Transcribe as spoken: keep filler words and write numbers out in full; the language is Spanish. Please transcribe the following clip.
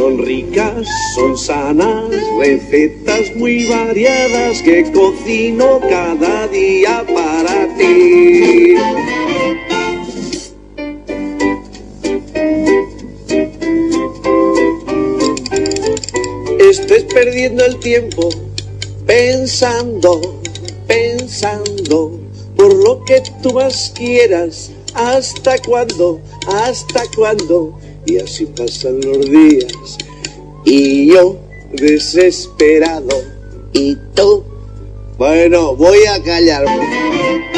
Son ricas, son sanas, recetas muy variadas que cocino cada día para ti. Estés perdiendo el tiempo pensando, pensando por lo que tú más quieras. ¿Hasta cuándo? ¿Hasta cuándo? Y así pasan los días y yo desesperado y tú, bueno, voy a callarme.